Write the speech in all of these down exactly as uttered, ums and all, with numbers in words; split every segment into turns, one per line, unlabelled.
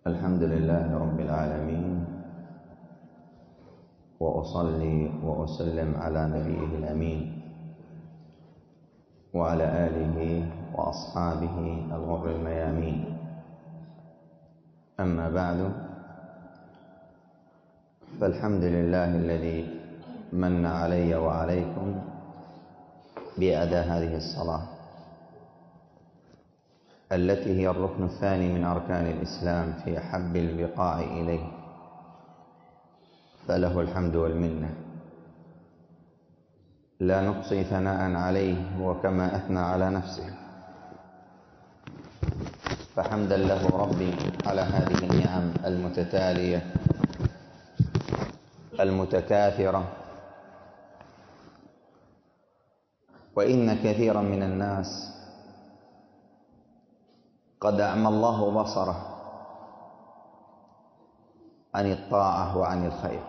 الحمد لله رب العالمين، وأصلي وأسلم على نبيه الأمين وعلى آله وأصحابه الغر الميامين. أما بعد، فالحمد لله الذي من علي وعليكم بأداء هذه الصلاة التي هي الركن الثاني من أركان الإسلام في أحب البقاع إليه، فله الحمد والمنة، لا نحصي ثناء عليه وكما أثنى على نفسه، فحمدا له ربي على هذه النعم المتتالية المتكاثرة. وإن كثيرا من الناس قد أعمى الله بصره عن الطاعة وعن الخير.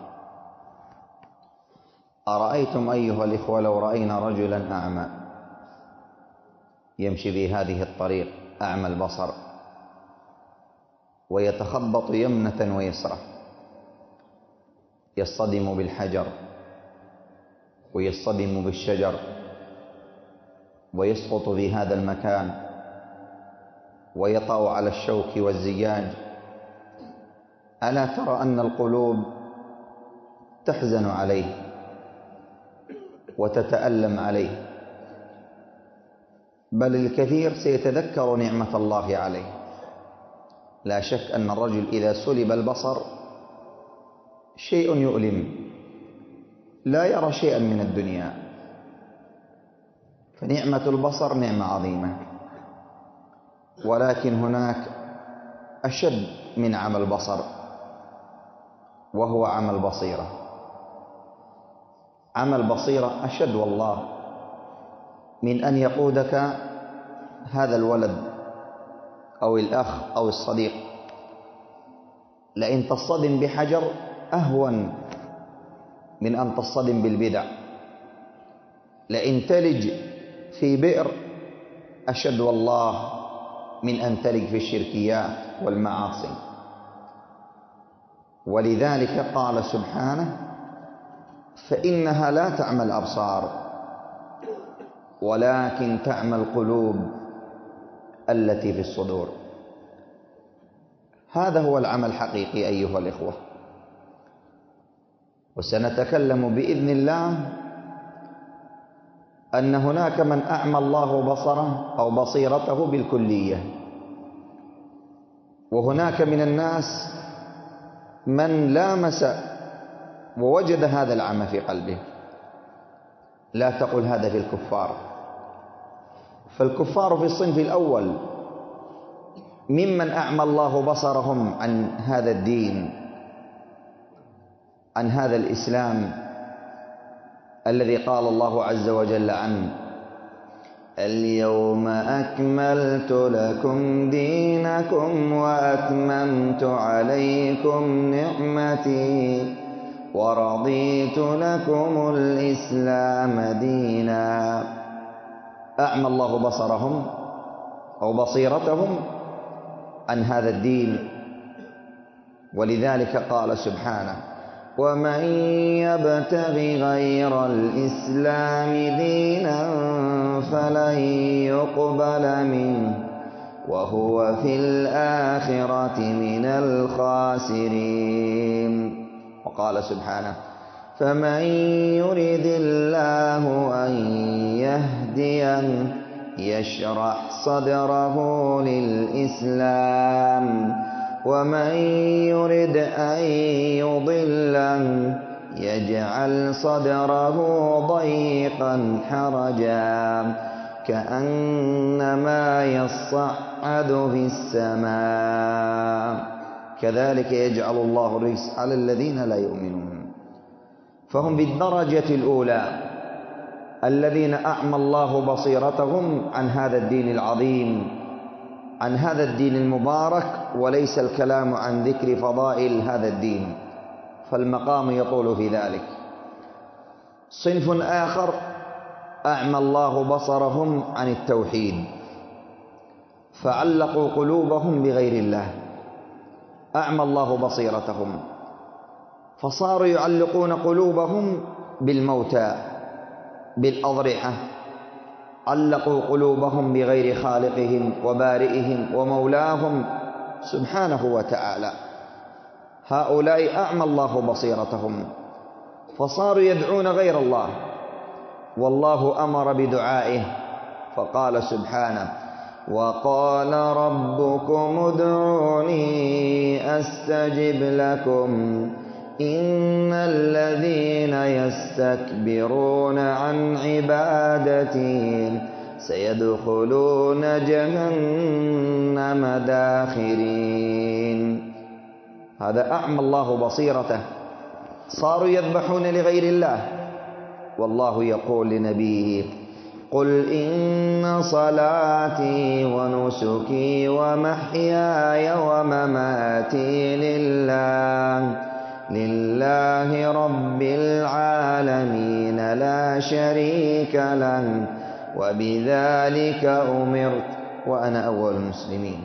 أرأيتم أيها الإخوة لو رأينا رجلا أعمى يمشي في هذه الطريق أعمى البصر ويتخبط يمنة ويسرى، يصطدم بالحجر ويصطدم بالشجر ويسقط في هذا المكان ويطأ على الشوك والزجاج، ألا ترى أن القلوب تحزن عليه وتتألم عليه؟ بل الكثير سيتذكر نعمة الله عليه. لا شك أن الرجل إذا سلب البصر شيء يؤلم، لا يرى شيئا من الدنيا، فنعمة البصر نعمة عظيمة. ولكن هناك أشد من عمى البصر، وهو عمى البصيرة. عمى البصيرة أشد والله من أن يقودك هذا الولد أو الأخ أو الصديق، لئن تصطدم بحجر أهون من أن تصطدم بالبدع، لئن تلج في بئر أشد والله من أن تلج في الشركيات والمعاصي. ولذلك قال سبحانه: فإنها لا تعمى الأبصار ولكن تعمى القلوب التي في الصدور. هذا هو العمى الحقيقي أيها الإخوة. وسنتكلم بإذن الله أن هناك من أعمى الله بصره أو بصيرته بالكلية، وهناك من الناس من لامس ووجد هذا العمى في قلبه. لا تقل هذا في الكفار، فالكفار في الصنف الأول ممن أعمى الله بصرهم عن هذا الدين، عن هذا الإسلام الذي قال الله عز وجل عنه: اليوم أكملت لكم دينكم وأتممت عليكم نعمتي ورضيت لكم الإسلام دينا. أعمى الله بصرهم أو بصيرتهم عن هذا الدين. ولذلك قال سبحانه: ومن يبتغ غير الإسلام دينا فلن يقبل منه وهو في الآخرة من الخاسرين. وقال سبحانه: فمن يرد الله أن يهديه يشرح صدره للإسلام ومن يرد أن يضله يجعل صدره ضيقا حرجا كأنما يصعد في السماء كذلك يجعل الله الرجس على الذين لا يؤمنون. فهم بالدرجة الأولى الذين أعمى الله بصيرتهم عن هذا الدين العظيم، عن هذا الدين المبارك، وليس الكلام عن ذكر فضائل هذا الدين، فالمقام يطول في ذلك. صنف آخر أعمى الله بصرهم عن التوحيد، فعلقوا قلوبهم بغير الله، أعمى الله بصيرتهم فصاروا يعلقون قلوبهم بالموتى بالأضرحة، علقوا قلوبهم بغير خالقهم وبارئهم ومولاهم سبحانه وتعالى. هؤلاء أعمى الله بصيرتهم فصاروا يدعون غير الله، والله أمر بدعائه فقال سبحانه: وقال ربكم ادعوني أستجب لكم إن الذين يستكبرون عن عبادتي سيدخلون جهنم داخرين. هذا أعمى الله بصيرته، صاروا يذبحون لغير الله، والله يقول لنبيه: قل إن صلاتي ونسكي ومحياي ومماتي لله لله رب العالمين لا شريك له وبذلك أمرت وأنا أول المسلمين.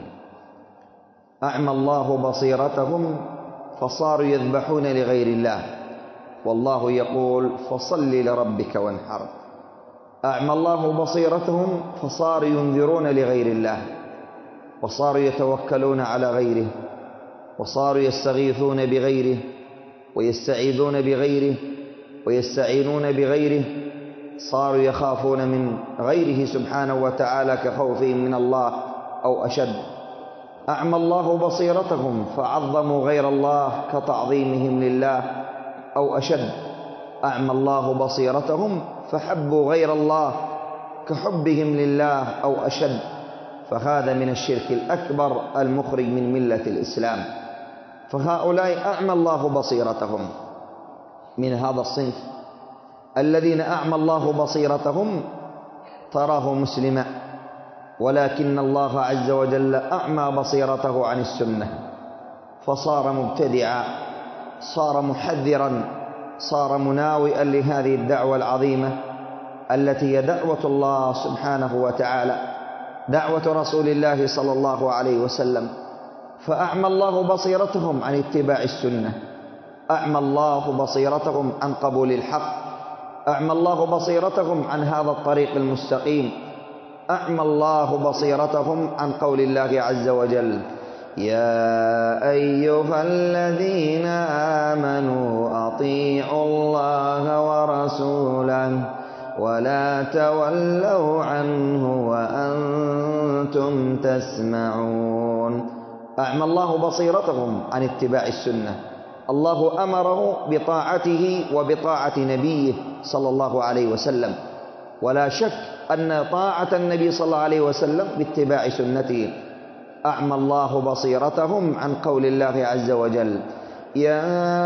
أعمى الله بصيرتهم فصاروا يذبحون لغير الله، والله يقول: فصل لربك وانحر. أعمى الله بصيرتهم فصاروا ينذرون لغير الله، وصاروا يتوكلون على غيره، وصاروا يستغيثون بغيره ويستعيذون بغيره ويستعينون بغيره، صاروا يخافون من غيره سبحانه وتعالى كخوفهم من الله أو أشد. أعمى الله بصيرتهم فعظموا غير الله كتعظيمهم لله أو أشد. أعمى الله بصيرتهم فحبوا غير الله كحبهم لله أو أشد، فهذا من الشرك الأكبر المخرج من ملة الإسلام. فهؤلاء أعمى الله بصيرتهم. من هذا الصنف الذين أعمى الله بصيرتهم تراه مسلما، ولكن الله عز وجل أعمى بصيرته عن السنة، فصار مبتدعا، صار محذرا، صار مناوئا لهذه الدعوة العظيمة التي هي دعوة الله سبحانه وتعالى، دعوة رسول الله صلى الله عليه وسلم. فأعمى الله بصيرتهم عن اتباع السنة، أعمى الله بصيرتهم عن قبول الحق، أعمى الله بصيرتهم عن هذا الطريق المستقيم، أعمى الله بصيرتهم عن قول الله عز وجل: يا أيها الذين آمنوا أطيعوا الله ورسوله ولا تولوا عنه وأنتم تسمعون. أعمى الله بصيرتهم عن اتباع السنة. الله أمره بطاعته وبطاعة نبيه صلى الله عليه وسلم، ولا شك أن طاعة النبي صلى الله عليه وسلم باتباع سنته. أعمى الله بصيرتهم عن قول الله عز وجل: يا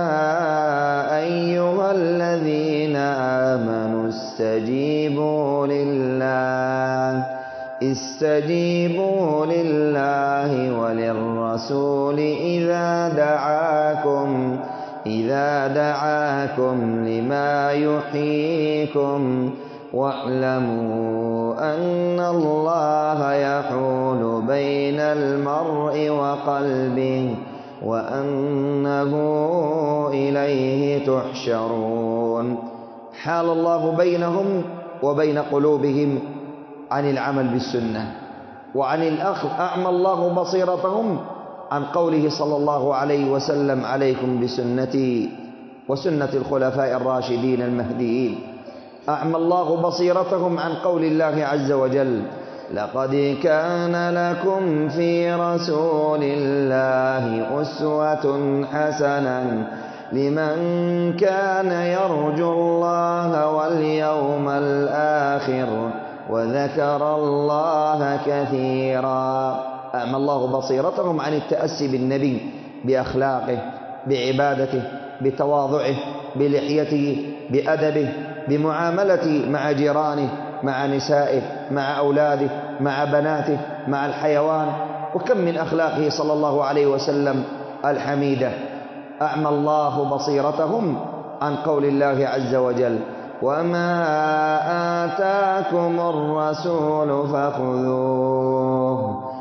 أيها الذين آمنوا استجيبوا لله استجيبوا لله وللرسول إذا دعاكم إذا دعاكم لما يحييكم واعلموا أن الله يحول بين المرء وقلبه وأنه إليه تحشرون. حال الله بينهم وبين قلوبهم عن العمل بالسنة وعن الأخذ. أعمى الله بصيرتهم عن قوله صلى الله عليه وسلم: عليكم بسنتي وسنة الخلفاء الراشدين المهديين. أعمى الله بصيرتهم عن قول الله عز وجل: لقد كان لكم في رسول الله أسوة حسنة لمن كان يرجو الله واليوم الآخر وذكر الله كثيرا. أعمى الله بصيرتهم عن التأسي بالنبي بأخلاقه، بعبادته، بتواضعه، بلحيته، بأدبه، بمعاملته مع جيرانه، مع نسائه، مع أولاده، مع بناته، مع الحيوان، وكم من أخلاقه صلى الله عليه وسلم الحميدة. أعمى الله بصيرتهم عن قول الله عز وجل: وما آتاكم الرسول فخذوه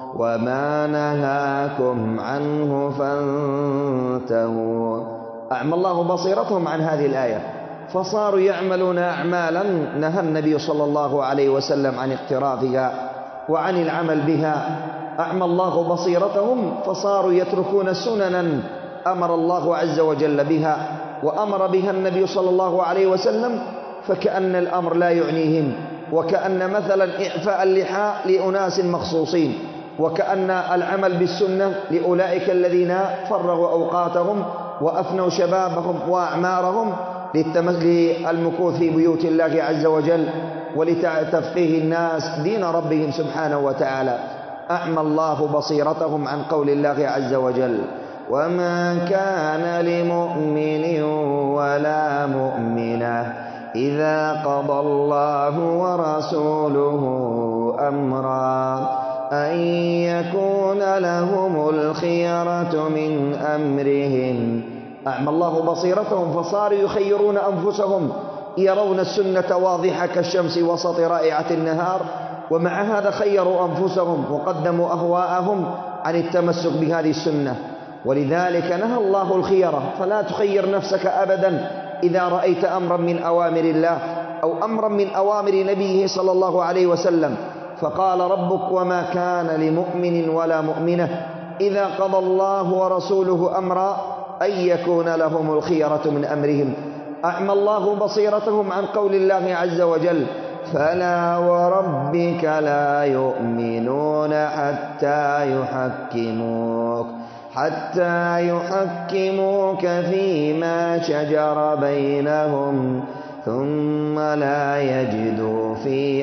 وما نهاكم عنه فانتهوا. أعمى الله بصيرتهم عن هذه الآية، فصاروا يعملون أعمالا نهى النبي صلى الله عليه وسلم عن اقترافها وعن العمل بها. أعمى الله بصيرتهم فصاروا يتركون سننا أمر الله عز وجل بها وأمر بها النبي صلى الله عليه وسلم، فكأن الأمر لا يعنيهم، وكأن مثلا إعفاء اللحى لأناس مخصوصين، وكأن العمل بالسنة لأولئك الذين فرغوا أوقاتهم وأفنوا شبابهم وأعمارهم للمكوث في بيوت الله عز وجل ولتفقيه الناس دين ربهم سبحانه وتعالى. أعمى الله بصيرتهم عن قول الله عز وجل: وما كان لمؤمن ولا مؤمنة إذا قضى الله ورسوله أمرا أن يكون لهم الخيرة من أمرهم. أعمى الله بصيرتهم فصاروا يخيرون أنفسهم، يرون السنة واضحة كالشمس وسط رائعة النهار، ومع هذا خيروا أنفسهم وقدموا أهواءهم عن التمسك بهذه السنة. ولذلك نهى الله الخيرة، فلا تخير نفسك أبدا إذا رأيت أمرا من أوامر الله أو أمرا من أوامر نبيه صلى الله عليه وسلم. فقال ربك: وما كان لمؤمن ولا مؤمنة إذا قضى الله ورسوله أمرا أن يكون لهم الخيرة من أمرهم. أعمى الله بصيرتهم عن قول الله عز وجل: فلا وربك لا يؤمنون حتى يحكموك حتى يحكموك فيما شجر بينهم ثم لا يجدوا في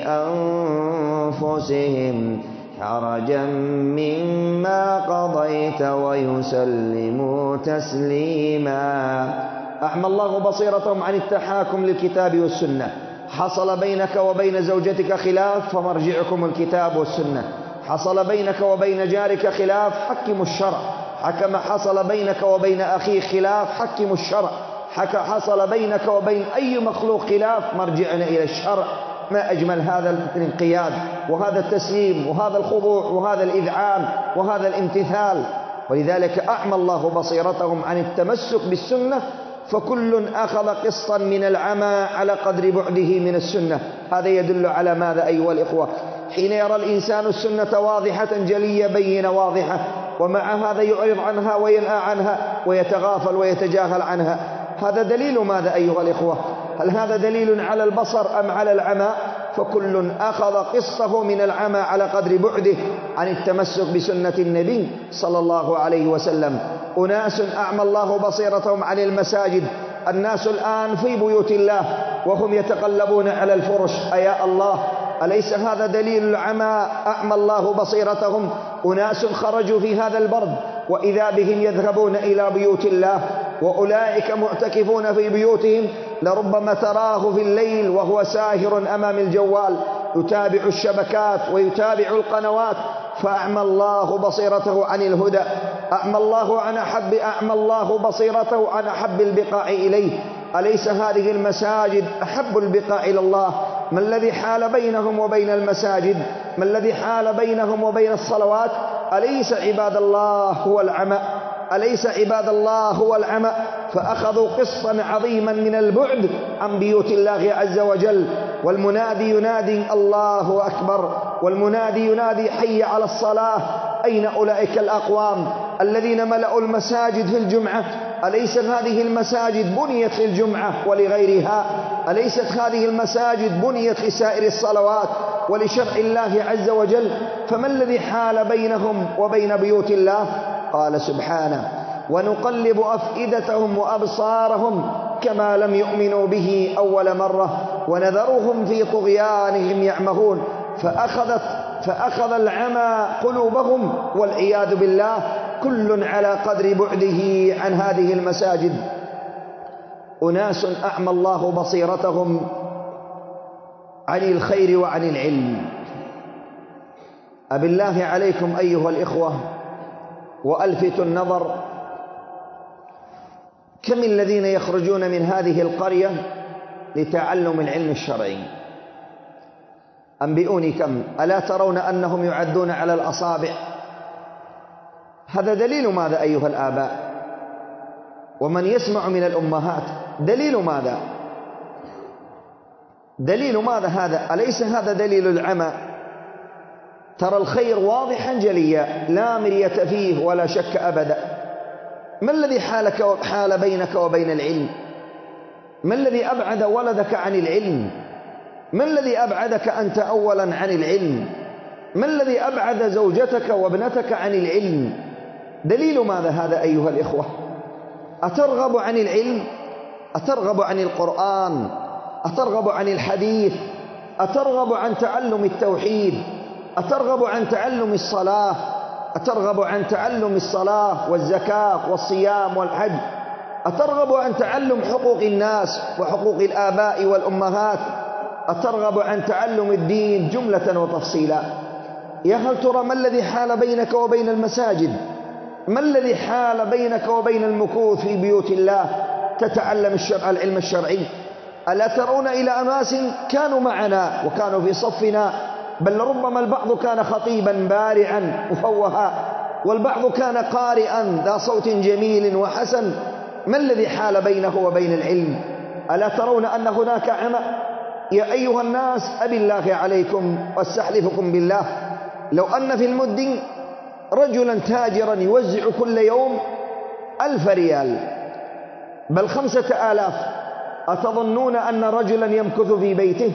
أنفسهم حرجا مما قضيت ويسلموا تسليما. أعمى الله بصيرتهم عن التحاكم للكتاب والسنة. حصل بينك وبين زوجتك خلاف فمرجعكم الكتاب والسنة، حصل بينك وبين جارك خلاف حكموا الشرع، حكم حصل بينك وبين أخيك خلاف حكموا الشرع، حصل بينك وبين أي مخلوق خلاف مرجعنا إلى الشرع. ما أجمل هذا الانقياد وهذا التسليم وهذا الخضوع وهذا الإذعان وهذا الامتثال. ولذلك أعمى الله بصيرتهم عن التمسك بالسنة، فكل أخذ قسطا من العمى على قدر بعده من السنة. هذا يدل على ماذا أيها الإخوة؟ حين يرى الإنسان السنة واضحة جلية بينة واضحة، ومع هذا يعرض عنها وينأى عنها ويتغافل ويتجاهل عنها، هذا دليل ماذا أيها الإخوة؟ هل هذا دليل على البصر أم على العمى؟ فكل أخذ قسطه من العمى على قدر بعده عن التمسك بسنة النبي صلى الله عليه وسلم. أناس أعمى الله بصيرتهم عن المساجد. الناس الآن في بيوت الله وهم يتقلبون على الفرش. أيا الله، أليس هذا دليل العمى؟ أعمى الله بصيرتهم. أناس خرجوا في هذا البرد وإذا بهم يذهبون إلى بيوت الله، وأولئك معتكفون في بيوتهم، لربما تراه في الليل وهو ساهر أمام الجوال يتابع الشبكات ويتابع القنوات. فأعمى الله بصيرته عن الهدى، أعمى الله عن أحب أعمى الله بصيرته عن أحب البقاع إليه. أليس هذه المساجد أحب البقاع إلى الله؟ ما الذي حال بينهم وبين المساجد؟ ما الذي حال بينهم وبين الصلوات؟ أليس عباد الله هو العمى؟ أليس عباد الله هو العمى؟ فأخذوا قسطا عظيما من البعد عن بيوت الله عز وجل. والمنادي ينادي الله أكبر، والمنادي ينادي حي على الصلاة. أين أولئك الأقوام الذين ملأوا المساجد في الجمعة؟ أليست هذه المساجد بنيت للجمعة ولغيرها؟ أليست هذه المساجد بنيت لسائر الصلوات ولشرع الله عز وجل؟ فما الذي حال بينهم وبين بيوت الله؟ قال سبحانه: ونقلب أفئدتهم وأبصارهم كما لم يؤمنوا به أول مرة ونذرهم في طغيانهم يعمهون. فأخذت فأخذ العمى قلوبهم والعياذ بالله، كل على قدر بعده عن هذه المساجد. أناس أعمى الله بصيرتهم عن الخير وعن العلم. أبالله عليكم أيها الإخوة وألفتوا النظر، كم الذين يخرجون من هذه القرية لتعلم العلم الشرعي؟ أنبئوني كم؟ ألا ترون أنهم يعدون على الأصابع هذا دليل ماذا أيها الآباء؟ ومن يسمع من الأمهات دليل ماذا؟ دليل ماذا هذا؟ أليس هذا دليل العمى؟ ترى الخير واضحا جليا لا مرية فيه ولا شك أبدا. ما الذي حالك حال بينك وبين العلم؟ ما الذي أبعد ولدك عن العلم؟ ما الذي أبعدك أنت أولا عن العلم؟ ما الذي أبعد زوجتك وابنتك عن العلم؟ دليل ماذا هذا أيها الإخوة؟ أترغب عن العلم؟ أترغب عن القرآن؟ أترغب عن الحديث؟ أترغب عن تعلم التوحيد؟ أترغب عن تعلم الصلاة؟ أترغب عن تعلم الصلاة والزكاة والصيام والحج؟ أترغب عن تعلم حقوق الناس وحقوق الآباء والأمهات؟ أترغب عن تعلم الدين جملة وتفصيلا؟ يا هل ترى ما الذي حال بينك وبين المساجد؟ ما الذي حال بينك وبين المكوث في بيوت الله تتعلم الشرع العلم الشرعي؟ ألا ترون إلى أناس كانوا معنا وكانوا في صفنا، بل ربما البعض كان خطيبا بارعا مفوها، والبعض كان قارئا ذا صوت جميل وحسن. ما الذي حال بينه وبين العلم؟ ألا ترون أن هناك عمى؟ يا أيها الناس أبي الله عليكم واستحلفكم بالله، لو أن في المد رجلا تاجرا يوزع كل يوم ألف ريال بل خمسة آلاف، أتظنون أن رجلا يمكث في بيته؟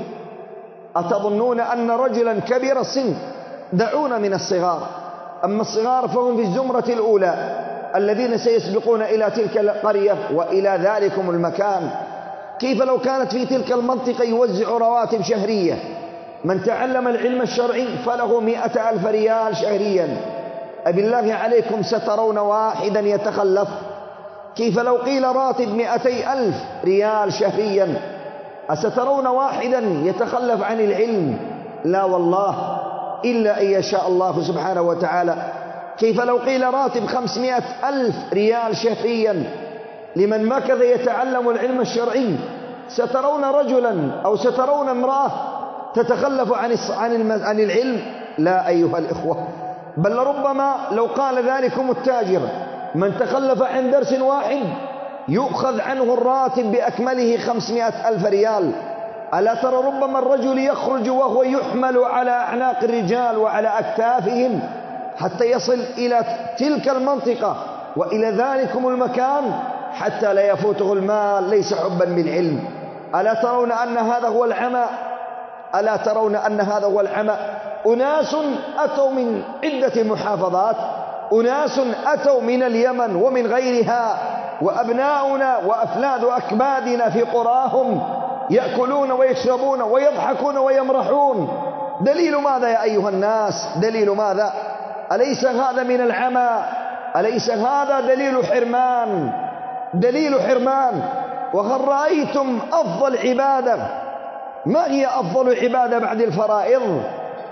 أتظنون أن رجلا كبير السن؟ دعونا من الصغار، أما الصغار فهم في الزمرة الأولى الذين سيسبقون إلى تلك القرية وإلى ذلكم المكان. كيف لو كانت في تلك المنطقة يوزع رواتب شهرية؟ من تعلم العلم الشرعي فله مئة ألف ريال شهريا. أبي الله عليكم سترون واحدا يتخلف؟ كيف لو قيل راتب مئتي ألف ريال شهريا؟ أسترون واحدا يتخلف عن العلم؟ لا والله، إلا أن يشاء الله سبحانه وتعالى. كيف لو قيل راتب خمسمائة ألف ريال شهريا لمن مكث يتعلم العلم الشرعي؟ سترون رجلا أو سترون امرأة تتخلف عن عن العلم؟ لا أيها الإخوة، بل ربما لو قال ذلكم التاجر من تخلف عن درس واحد يؤخذ عنه الراتب بأكمله خمسمائة ألف ريال. ألا ترى ربما الرجل يخرج وهو يحمل على أعناق الرجال وعلى أكتافهم حتى يصل إلى تلك المنطقة وإلى ذلكم المكان حتى لا يفوته المال ليس حبا بالعلم. ألا ترون أن هذا هو العمى؟ ألا ترون أن هذا هو العمى؟ أناس أتوا من عدة محافظات، أناس أتوا من اليمن ومن غيرها، وأبناؤنا وأفلاد أكبادنا في قراهم يأكلون ويشربون ويضحكون ويمرحون. دليل ماذا يا أيها الناس؟ دليل ماذا؟ أليس هذا من العمى؟ أليس هذا دليل حرمان؟ دليل حرمان. وهل رأيتم أفضل عبادة؟ ما هي أفضل عبادة بعد الفرائض؟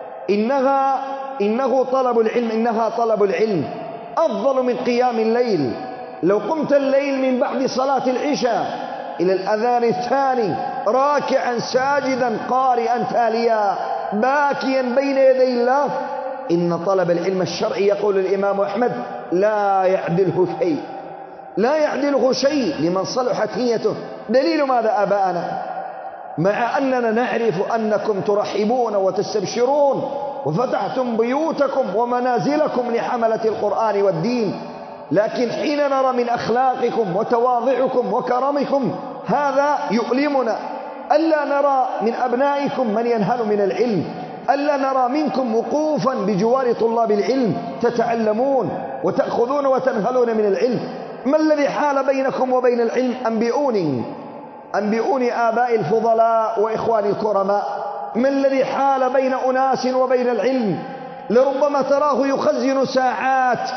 إنها إنه طلب العلم، إنها طلب العلم أفضل من قيام الليل. لو قمت الليل من بعد صلاة العشاء إلى الأذان الثاني راكعا ساجدا قارئا تاليا باكيا بين يدي الله، إن طلب العلم الشرعي يقول الإمام أحمد لا يعدله شيء، لا يعدله شيء لمن صلحت نيته. دليل ماذا آباءنا؟ مع أننا نعرف أنكم ترحبون وتستبشرون وفتحتم بيوتكم ومنازلكم لحملة القرآن والدين، لكن حين نرى من أخلاقكم وتواضعكم وكرمكم هذا يؤلمنا. ألا نرى من أبنائكم من ينهل من العلم، ألا نرى منكم وقوفا بجوار طلاب العلم تتعلمون وتأخذون وتنهلون من العلم. ما الذي حال بينكم وبين العلم؟ أنبئوني أنبئوني آبائي الفضلاء وإخواني الكرماء، ما الذي حال بين أناس وبين العلم؟ لربما تراه يخزن ساعات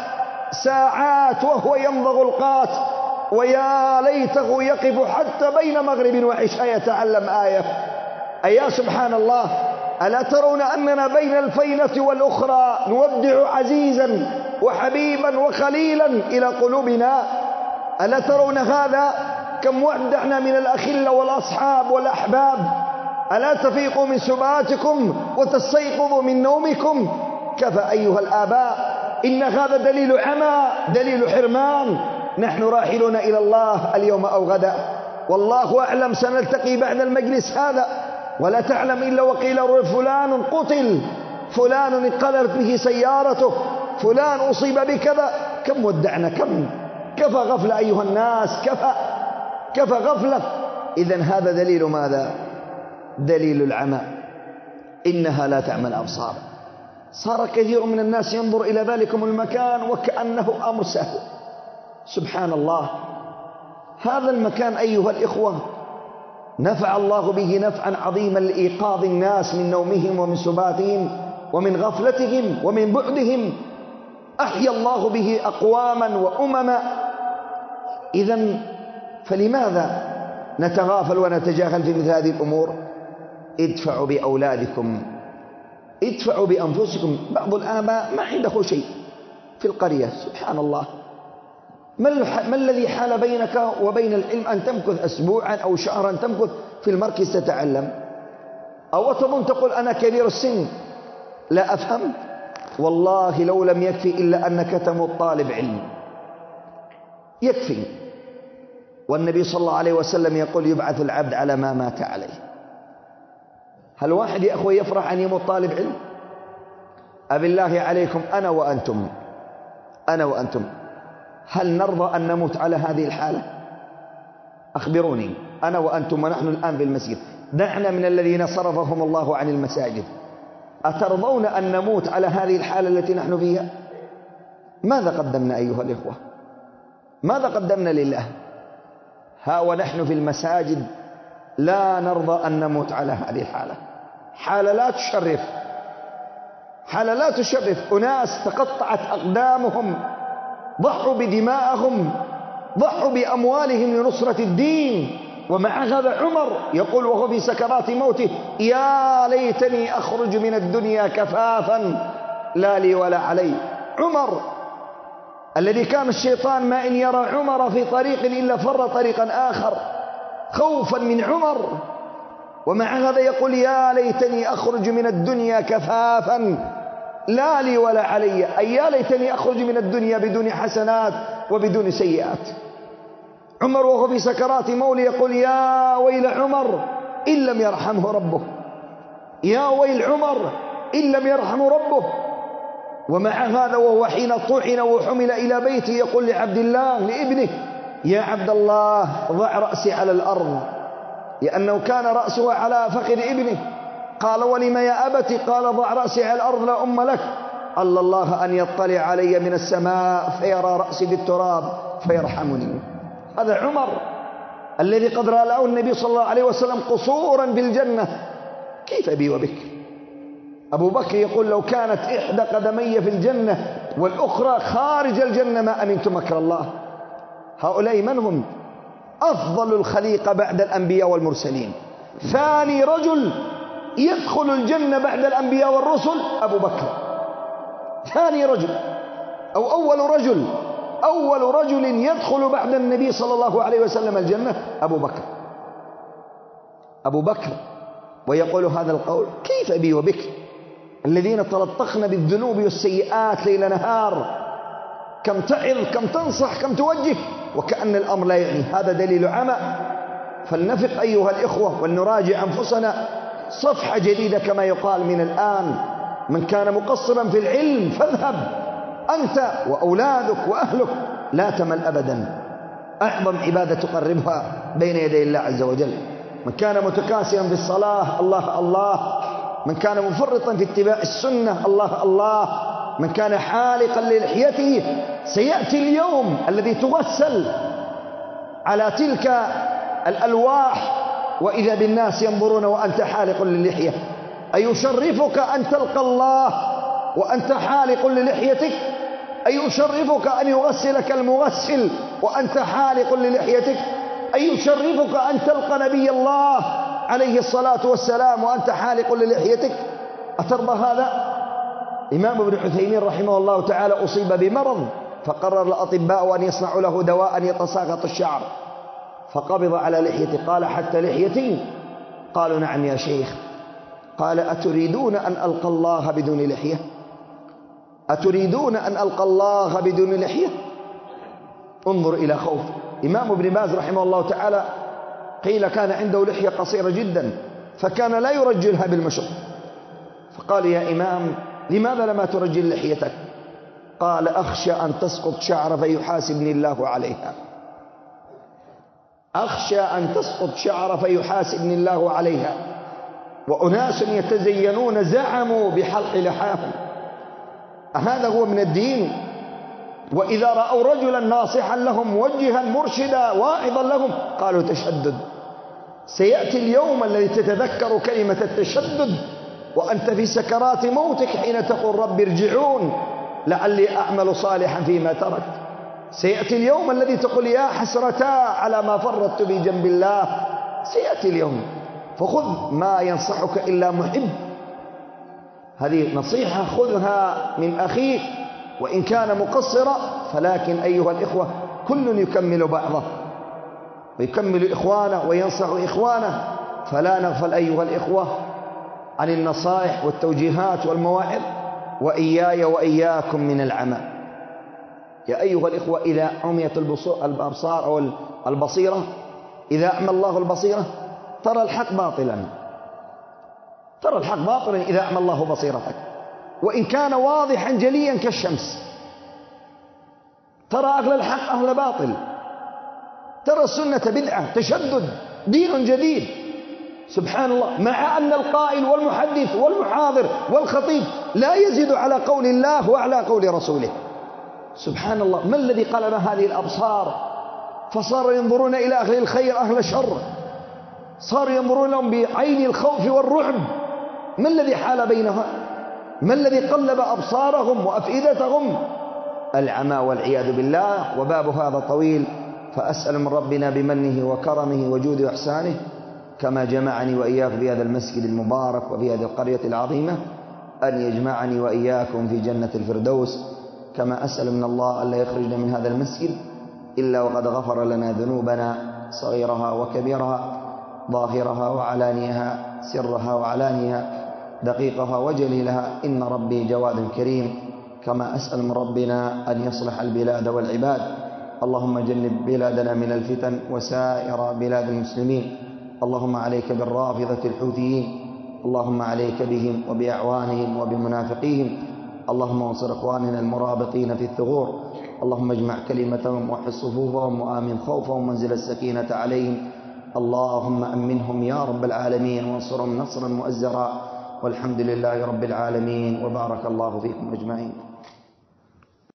ساعات وهو يمضغ القات، ويا ليته يقف حتى بين مغرب وعشاء يتعلم آية. أيا سبحان الله، ألا ترون أننا بين الفينة والأخرى نودع عزيزا وحبيبا وخليلا إلى قلوبنا؟ ألا ترون هذا؟ كم ودعنا من الأخل والأصحاب والأحباب. ألا تفيقوا من سباتكم وتستيقظوا من نومكم؟ كفى أيها الآباء إن هذا دليل عمى، دليل حرمان. نحن راحلون إلى الله اليوم أو غدا، والله أعلم سنلتقي بعد المجلس هذا، ولا تعلم إلا وقيل فلان قتل، فلان انقلبت به سيارته، فلان أصيب بكذا. كم ودعنا، كم كفى غفلة أيها الناس، كفى كفى غفلة. إذن هذا دليل ماذا؟ دليل العمى، إنها لا تعمى الأبصار. صار كثير من الناس ينظر إلى ذلكم المكان وكأنه أمر سهل. سبحان الله، هذا المكان أيها الإخوة نفع الله به نفعا عظيما لإيقاظ الناس من نومهم ومن سباتهم ومن غفلتهم ومن بعدهم. أحيا الله به أقواما وأمما. إذن فلماذا نتغافل ونتجاهل في مثل هذه الأمور؟ ادفعوا بأولادكم، ادفعوا بأنفسكم. بعض الآباء ما عنده شيء في القرية، سبحان الله، ما الذي حال بينك وبين العلم أن تمكث أسبوعا أو شهرا تمكث في المركز تتعلم؟ أو تظن تقول أنا كبير السن لا أفهم؟ والله لو لم يكفي إلا أنك تمت طالب علم يكفي. والنبي صلى الله عليه وسلم يقول يبعث العبد على ما مات عليه. هل واحد يا أخوة يفرح أن يموت طالب علم؟ أبالله عليكم أنا وأنتم أنا وأنتم هل نرضى أن نموت على هذه الحالة؟ أخبروني أنا وأنتم ونحن الآن في المسجد، دعنا من الذين صرفهم الله عن المساجد، أترضون أن نموت على هذه الحالة التي نحن فيها؟ ماذا قدمنا أيها الإخوة؟ ماذا قدمنا لله؟ ها ونحن في المساجد لا نرضى أن نموت على هذه الحالة. حالة لا تشرف، حالة لا تشرف. أناس تقطعت أقدامهم، ضحوا بدماءهم، ضحوا بأموالهم لنصرة الدين. ومع هذا عمر يقول وهو في سكرات موته يا ليتني أخرج من الدنيا كفافا لا لي ولا علي. عمر الذي كان الشيطان ما إن يرى عمر في طريق إلا فر طريقا آخر خوفا من عمر، ومع هذا يقول يا ليتني أخرج من الدنيا كفافا لا لي ولا علي، أي يا ليتني أخرج من الدنيا بدون حسنات وبدون سيئات. عمر وهو في سكرات موته يقول يا ويل عمر إن لم يرحمه ربه، يا ويل عمر إن لم يرحمه ربه. ومع هذا وهو حين طعن وحمل إلى بيته يقول لعبد الله لابنه يا عبد الله ضع رأسي على الأرض، لأنه كان رأسه على فخذ ابنه. قال ولم يا أبت؟ قال ضع رأسي على الأرض لا أم لك، ألا الله أن يطلع علي من السماء فيرى رأسي بالتراب فيرحمني. هذا عمر الذي قد رأى له النبي صلى الله عليه وسلم قصورا في الجنة، كيف بي وبك؟ أبو بكر يقول لو كانت إحدى قدمي في الجنة والأخرى خارج الجنة ما أمنت مكر الله. هؤلاء من هم؟ أفضل الخليقة بعد الأنبياء والمرسلين. ثاني رجل يدخل الجنة بعد الأنبياء والرسل أبو بكر، ثاني رجل أو أول رجل أول رجل يدخل بعد النبي صلى الله عليه وسلم الجنة أبو بكر أبو بكر ويقول هذا القول كيف بي وبك الذين تلطخن بالذنوب والسيئات ليل نهار، كم تعظ كم تنصح كم توجه وكأن الأمر لا يعني. هذا دليل عمى. فلنفق أيها الإخوة ولنراجع أنفسنا صفحة جديدة كما يقال من الآن. من كان مقصرا في العلم فاذهب أنت وأولادك وأهلك، لا تمل أبدا. أعظم عبادة تقربها بين يدي الله عز وجل. من كان متكاسلا في الصلاة الله الله، من كان مفرطا في اتباع السنة الله الله، من كان حالقا للحيته سيأتي اليوم الذي تغسل على تلك الألواح وإذا بالناس ينظرون وأنت حالق للحية. أيشرفك أن تلقى الله وأنت حالق للحيتك؟ أيشرفك أن يغسلك المغسل وأنت حالق للحيتك؟ أيشرفك أن تلقى نبي الله عليه الصلاة والسلام وأنت حالق للحيتك؟ أترضى هذا؟ إمام ابن عثيمين رحمه الله تعالى أصيب بمرض فقرر الأطباء أن يصنعوا له دواء يتساقط الشعر، فقبض على لحيته قال حتى لحيتي؟ قالوا نعم يا شيخ. قال أتريدون أن ألقى الله بدون لحية؟ أتريدون أن ألقى الله بدون لحية؟ انظر إلى خوف إمام ابن باز رحمه الله تعالى. قيل كان عنده لحية قصيرة جدا فكان لا يرجلها بالمشط، فقال يا إمام لماذا لما ترجل لحيتك؟ قال أخشى أن تسقط شعر فيحاسبني الله عليها، أخشى أن تسقط شعر فيحاسبني الله عليها. وأناس يتزينون زعموا بحلق لحاهم، هذا هو من الدين؟ وإذا رأوا رجلا ناصحا لهم موجها مرشدا واعظا لهم قالوا تشدد. سيأتي اليوم الذي تتذكر كلمة التشدد وأنت في سكرات موتك حين تقول رب ارجعون لعلي أعمل صالحا فيما تركت. سيأتي اليوم الذي تقول يا حسرتا على ما فرطت بجنب الله. سيأتي اليوم، فخذ ما ينصحك إلا محب. هذه نصيحة خذها من أخيك وإن كان مقصرا، فلكن أيها الإخوة كل يكمل بعضه ويكمل إخوانه وينصح إخوانه، فلا نغفل أيها الإخوة عن النصائح والتوجيهات والمواعظ. وإياي وإياكم من العمى. يا أيها الإخوة إذا عميت الأبصار أو البصيرة، إذا أعمى الله البصيرة ترى الحق باطلا، ترى الحق باطلا إذا أعمى الله بصيرتك، وإن كان واضحا جليا كالشمس. ترى أهل الحق أهل باطل، ترى السنة بدعة تشدد دين جديد. سبحان الله، مع أن القائل والمحدث والمحاضر والخطيب لا يزيد على قول الله وعلى قول رسوله. سبحان الله، ما الذي قلب هذه الأبصار فصار ينظرون إلى أهل الخير أهل الشر، صار ينظرون لهم بعين الخوف والرعب؟ ما الذي حال بينها؟ ما الذي قلب أبصارهم وأفئدتهم؟ العمى والعياذ بالله. وباب هذا طويل، فأسأل من ربنا بمنه وكرمه وجوده وإحسانه كما جمعني وإياك في هذا المسجد المبارك وفي هذه القرية العظيمة أن يجمعني وإياكم في جنة الفردوس. كما أسأل من الله ألا يخرجنا من هذا المسجد إلا وقد غفر لنا ذنوبنا صغيرها وكبيرها، ظاهرها وعلانيها، سرها وعلانيها، دقيقها وجليلها، إن ربي جواد كريم. كما أسأل من ربنا أن يصلح البلاد والعباد. اللهم جنب بلادنا من الفتن وسائر بلاد المسلمين. اللهم عليك بالرافضة الحوثيين، اللهم عليك بهم وبأعوانهم وبمنافقيهم. اللهم انصر إخواننا المرابطين في الثغور. اللهم اجمع كلمتهم وحص صفوفهم وآمن خوفهم وانزل السكينة عليهم. اللهم أمنهم يا رب العالمين وانصرهم نصرا مؤزرا. والحمد لله رب العالمين، وبارك الله فيكم أجمعين.